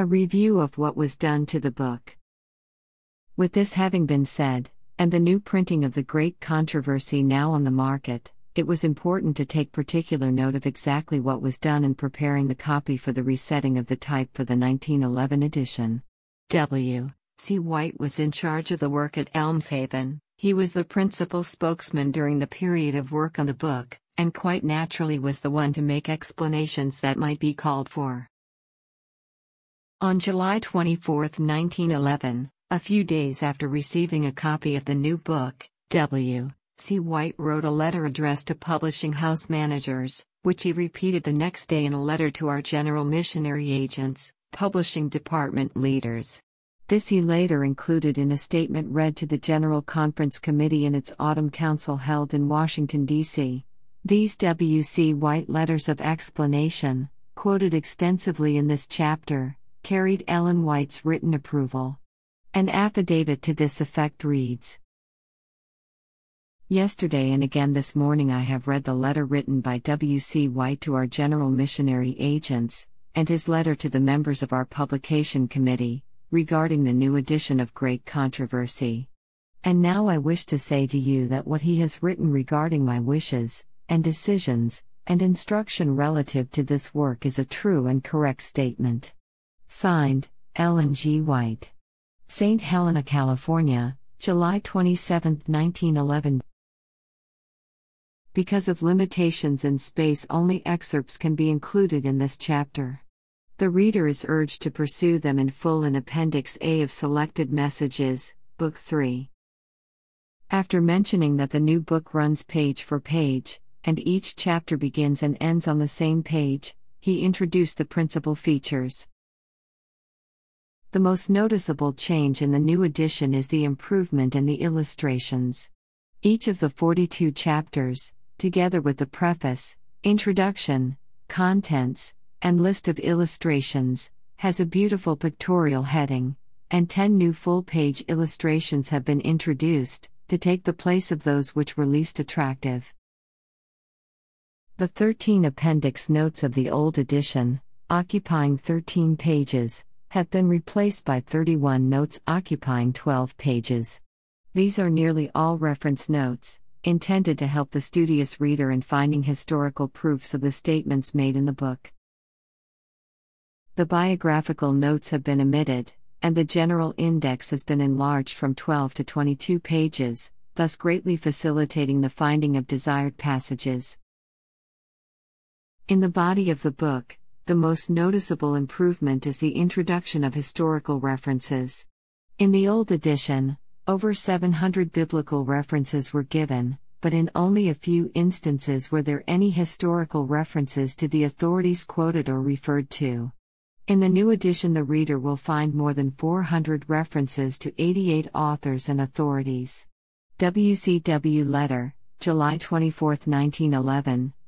A review of what was done to the book. With this having been said, and the new printing of The Great Controversy now on the market, it was important to take particular note of exactly what was done in preparing the copy for the resetting of the type for the 1911 edition. W. C. White was in charge of the work at Elmshaven. He was the principal spokesman during the period of work on the book, and quite naturally was the one to make explanations that might be called for. On July 24, 1911, a few days after receiving a copy of the new book, W. C. White wrote a letter addressed to publishing house managers, which he repeated the next day in a letter to our general missionary agents, publishing department leaders. This he later included in a statement read to the General Conference Committee in its autumn council held in Washington, D.C. These W. C. White letters of explanation, quoted extensively in this chapter, carried Ellen White's written approval. An affidavit to this effect reads: Yesterday and again this morning I have read the letter written by W. C. White to our general missionary agents, and his letter to the members of our publication committee, regarding the new edition of Great Controversy. And now I wish to say to you that what he has written regarding my wishes, and decisions, and instruction relative to this work is a true and correct statement. Signed, Ellen G. White. St. Helena, California, July 27, 1911. Because of limitations in space, only excerpts can be included in this chapter. The reader is urged to pursue them in full in Appendix A of Selected Messages, Book 3. After mentioning that the new book runs page for page, and each chapter begins and ends on the same page, he introduced the principal features. The most noticeable change in the new edition is the improvement in the illustrations. Each of the 42 chapters, together with the preface, introduction, contents, and list of illustrations, has a beautiful pictorial heading, and 10 new full-page illustrations have been introduced, to take the place of those which were least attractive. The 13 appendix notes of the old edition, occupying 13 pages, have been replaced by 31 notes occupying 12 pages. These are nearly all reference notes, intended to help the studious reader in finding historical proofs of the statements made in the book. The biographical notes have been omitted, and the general index has been enlarged from 12 to 22 pages, thus greatly facilitating the finding of desired passages. In the body of the book, the most noticeable improvement is the introduction of historical references. In the old edition, over 700 biblical references were given, but in only a few instances were there any historical references to the authorities quoted or referred to. In the new edition, the reader will find more than 400 references to 88 authors and authorities. WCW Letter, July 24, 1911,